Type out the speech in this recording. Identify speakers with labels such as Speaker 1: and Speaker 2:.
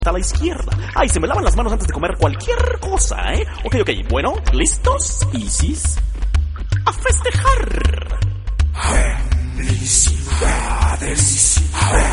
Speaker 1: a la izquierda. Ay, se me lavan las manos antes de comer cualquier cosa, ¿eh? Ok, bueno, ¿listos? Isis. ¡A festejar!
Speaker 2: Felicidades.